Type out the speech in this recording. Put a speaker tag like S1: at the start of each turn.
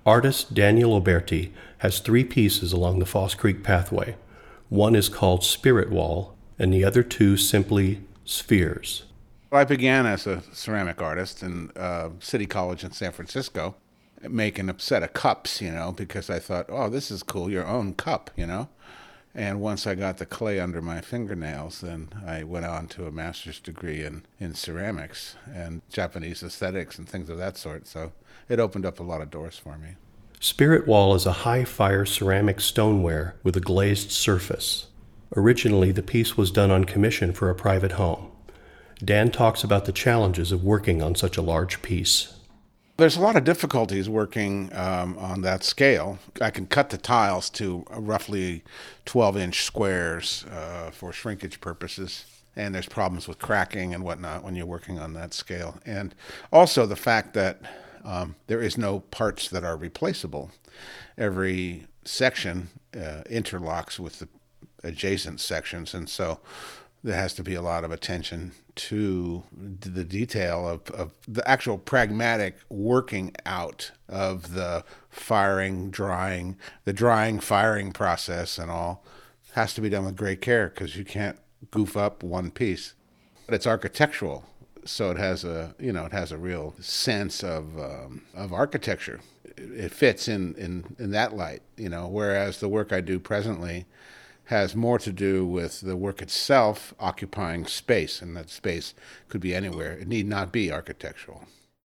S1: Artist Daniel Oberti has three pieces along the Foss Creek pathway. One is called Spirit Wall, and the other two simply Spheres.
S2: I began as a ceramic artist in City College in San Francisco, making a set of cups, because I thought, oh, this is cool, your own cup. And once I got the clay under my fingernails, then I went on to a master's degree in ceramics and Japanese aesthetics and things of that sort. So it opened up a lot of doors for me.
S1: Spirit Wall is a high-fire ceramic stoneware with a glazed surface. Originally, the piece was done on commission for a private home. Dan talks about the challenges of working on such a large piece.
S2: There's a lot of difficulties working on that scale. I can cut the tiles to roughly 12-inch squares for shrinkage purposes, and there's problems with cracking and whatnot when you're working on that scale. And also the fact that there is no parts that are replaceable. Every section interlocks with the adjacent sections, and so there has to be a lot of attention to the detail of the actual pragmatic working out of the firing, drying, firing process and all has to be done with great care because you can't goof up one piece. But it's architectural, so it has a real sense of architecture. It fits in that light, whereas the work I do presently has more to do with the work itself occupying space, and that space could be anywhere. It need not be architectural.